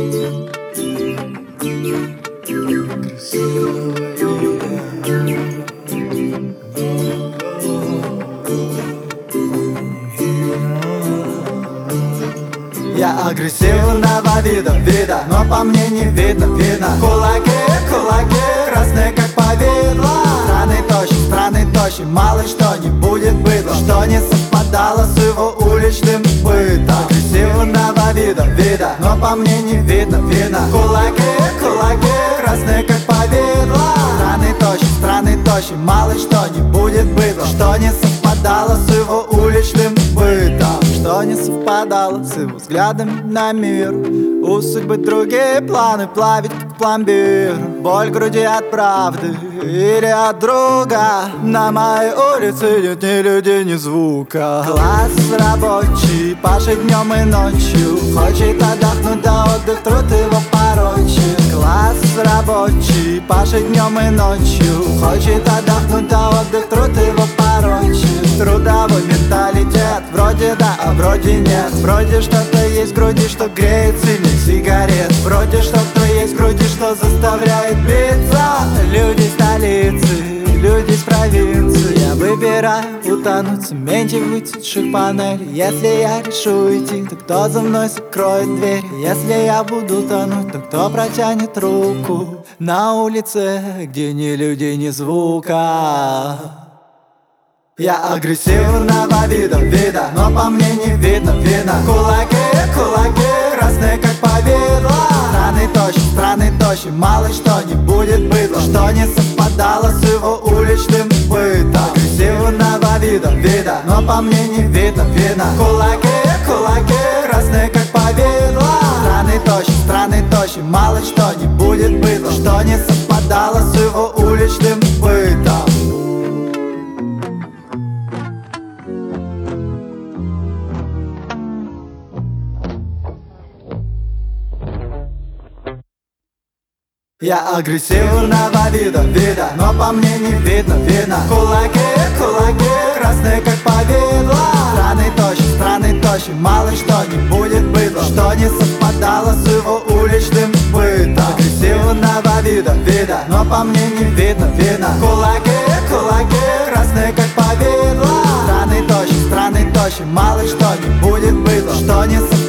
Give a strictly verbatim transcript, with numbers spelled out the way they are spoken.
Я агрессивного вида, вида, но по мне не видно, видно. Кулаки, кулаки, красные как повидло. Страны тощи, страны тощи, мало что не будет быдла, что не совпадало с его уличным бытом. Агрессивного вида, вида, но по мне не видно, видно. Кулаки, кулаки, красные как повидло. Страны тощи, страны тощи, мало что не будет быдла, что не совпадало с его уличным бытом. Что не совпадало с его взглядом на мир. У судьбы другие планы, плавить как пломбир. Боль в груди от правды или от друга. На моей улице нет ни людей, ни звука. Класс рабочий, пашет днем и ночью. Хочет отдохнуть, да отдых труд его порочит. Класс рабочий, пашет днем и ночью. Хочет отдохнуть, да отдых труд его порочит. Трудовой менталитет, вроде да, а вроде нет. Вроде что-то есть в груди, что греет сильнее сигарет. Вроде что-то есть в груди, что заставляет биться. Люди столицы, люди с провинции. Я выбираю утонуть в цементе выцветших панелей. Если я решу уйти, то кто за мной закроет дверь? Если я буду тонуть, то кто протянет руку? На улице, где ни людей, ни звука. Я агрессивного вида, вида, но по мне не видно, видно. Кулаки, кулаки, красные как повидло. Страны тощи, страны тощи, мало что не будет быдла, что не совпадало с его уличным бытом. Агрессивного вида, вида, но по мне не видно, видно. Кулаки, кулаки, красные как повидло. Страны тощи, страны тощи, мало что не будет быдла, что не совпадало с его уличным бытом. Я агрессивного вида, вида, но по мне не видно, видно. Кулаки, кулаки, красные как повидло. Страны тощи, страны тощи, мало что не будет быдла, что не совпадало с его уличным бытом. Агрессивного вида, вида, но по мне не видно, видно. Кулаки, кулаки, красные как повидло. Страны тощи, страны тощи, мало что не будет быдла, что не совпадало